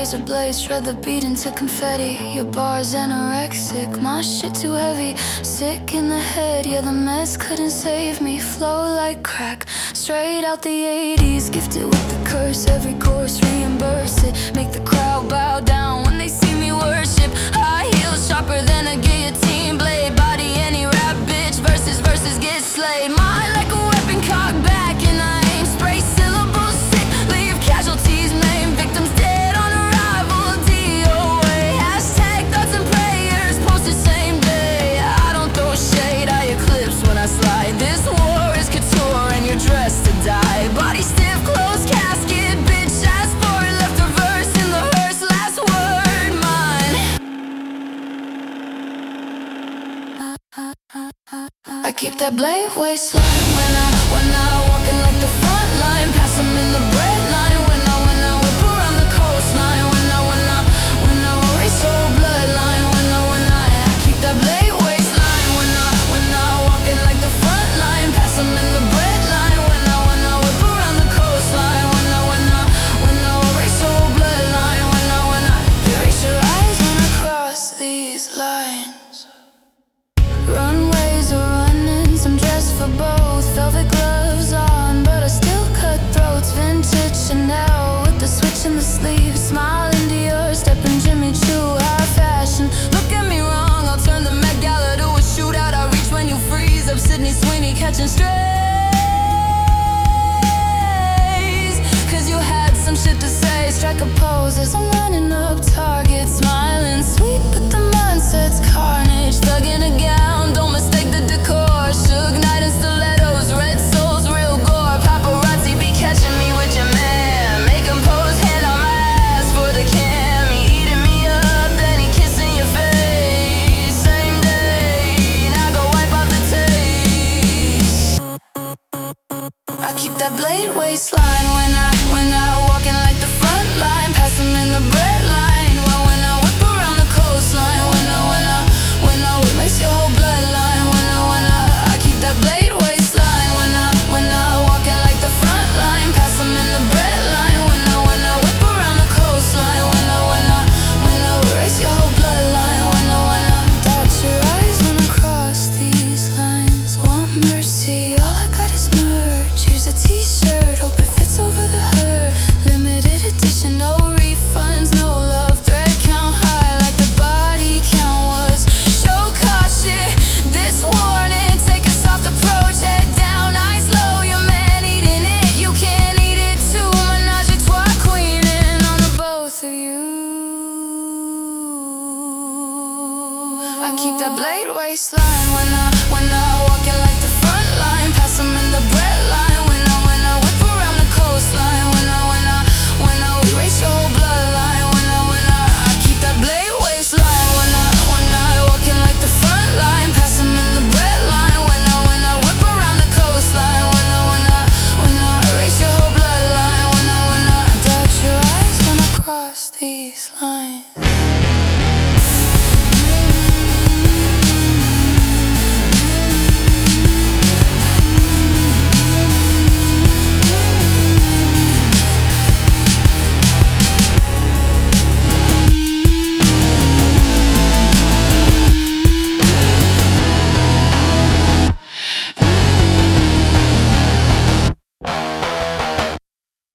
razor blades shred the beat into confetti. Your bar's anorexic, my shit too heavy. Sick in the head, yeah, the mess couldn't save me. Flow like crack, straight out the 80s. Gifted with the curse, every course reimburse it. Make the crowd bow down when they see me worship. High heels sharper than a guillotine blade. Body any rap bitch, verses get slayed. Mine like a weapon cocked back, and I aim spray syllables sick. Leave casualties, name victims dead on arrival. DOA, hashtag thoughts and prayers, posted same day. I don't throw shade, I eclipse when I slide. This war is couture and you're dressed to die. Body stiff, closed casket, bitch ass for it. Left a verse in the hearse, last word mine. I keep that blade waistline when I walking like the front line. Pass them in the bread line when I whip around the coastline. When I erase your bloodline. When I keep that blade waistline when I walking like the front line. Pass them in the bread line when I whip around the coastline. When I erase your bloodline. When I erase your eyes when I cross these lines. Runways are running, I'm dressed for both. Velvet gloves on, but I still cut throats. Vintage Chanel with the switch in the sleeve. Smile into yours, stepping Jimmy Choo, high fashion. Look at me wrong, I'll turn the Met Gala to a shootout. I reach when you freeze, up Sydney Sweeney catching strays. Cause you had some shit to say, strike a pose as I'm lining up targets. Smiling sweet, but the mindset's carnage. Thugging a gown, don't mistake the decor. Suge Knight and stilettos, red souls, real gore. Paparazzi be catching me with your man. Make him pose, hand on my ass for the cam. He eating me up, then he kissing your face. Same day, now go wipe off the taste. I keep that blade waistline when I walking like the front line. Pass them in the bread line when I whip around the coastline. When I whip makes your whole bloodline. When I keep that blade waistline when I walking like the front line. Pass them in the bread line when I whip around the coastline. When I erase your whole bloodline. When I dot your eyes when I cross these lines. Want mercy, all I got is merch. Here's a t-shirt, hope it fits over the hood. Limited edition, no refunds, no love. Thread count high like the body count was. Show caution, this warning. Take a soft approach, head down, eyes low. Your man eating it, you can't eat it too. Menage a trois queening on the both of you. I keep that blade waistline when I